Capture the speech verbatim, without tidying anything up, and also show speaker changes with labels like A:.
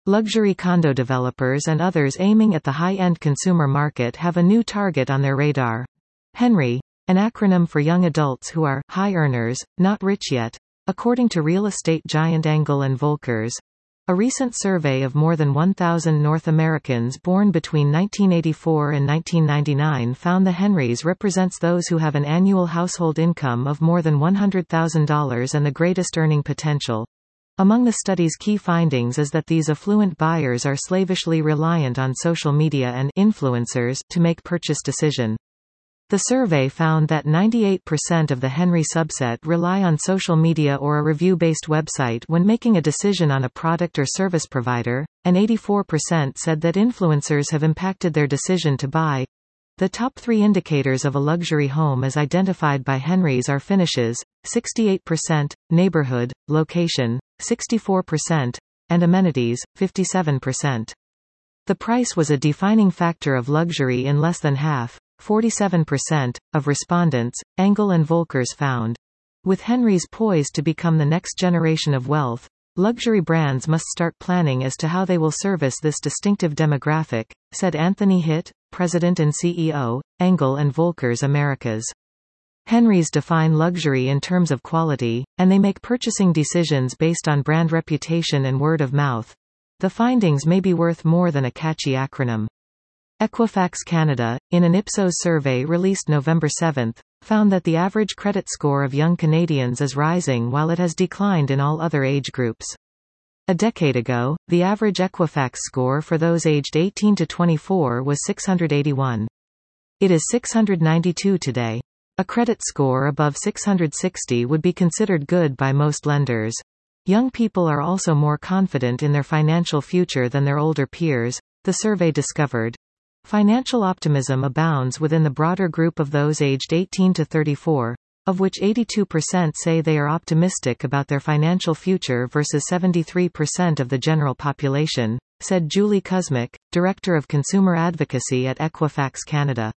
A: Luxury condo developers and others aiming at the high-end consumer market have a new target on their radar. Henry, an acronym for young adults who are high earners, not rich yet, according to real estate giant Engel and Volkers. A recent survey of more than one thousand North Americans born between nineteen eighty-four and nineteen ninety-nine found the Henrys represents those who have an annual household income of more than one hundred thousand dollars and the greatest earning potential. Among the study's key findings is that these affluent buyers are slavishly reliant on social media and influencers to make purchase decision. The survey found that ninety-eight percent of the Henry subset rely on social media or a review-based website when making a decision on a product or service provider, and eighty-four percent said that influencers have impacted their decision to buy. The top three indicators of a luxury home as identified by Henrys are finishes, sixty-eight percent, neighborhood, location, sixty-four percent, and amenities, fifty-seven percent. The price was a defining factor of luxury in less than half, forty-seven percent, of respondents, Engel and Volkers found. With Henrys poised to become the next generation of wealth, luxury brands must start planning as to how they will service this distinctive demographic, said Anthony Hitt, President and C E O, Engel and Volkers Americas. Henrys define luxury in terms of quality, and they make purchasing decisions based on brand reputation and word of mouth. The findings may be worth more than a catchy acronym. Equifax Canada, in an Ipsos survey released November seventh, found that the average credit score of young Canadians is rising while it has declined in all other age groups. A decade ago, the average Equifax score for those aged eighteen to twenty-four was six hundred eighty-one. It is six hundred ninety-two today. A credit score above six hundred sixty would be considered good by most lenders. Young people are also more confident in their financial future than their older peers, the survey discovered. Financial optimism abounds within the broader group of those aged eighteen to thirty-four, of which eighty-two percent say they are optimistic about their financial future versus seventy-three percent of the general population, said Julie Kuzmic, Director of Consumer Advocacy at Equifax Canada.